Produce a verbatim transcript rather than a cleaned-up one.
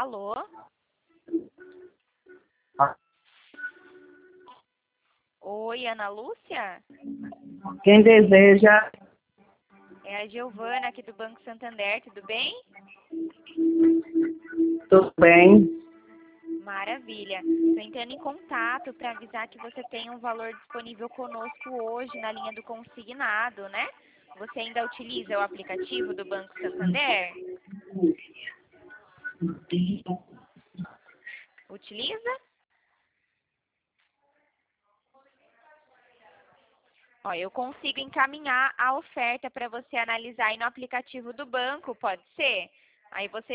Alô? Oi, Ana Lúcia? Quem deseja? É a Giovana aqui do Banco Santander, tudo bem? Tudo bem? Maravilha. Estou entrando em contato para avisar que você tem um valor disponível conosco hoje na linha do consignado, né? Você ainda utiliza o aplicativo do Banco Santander? Utiliza? Ó, eu consigo encaminhar a oferta para você analisar aí no aplicativo do banco, pode ser? Aí você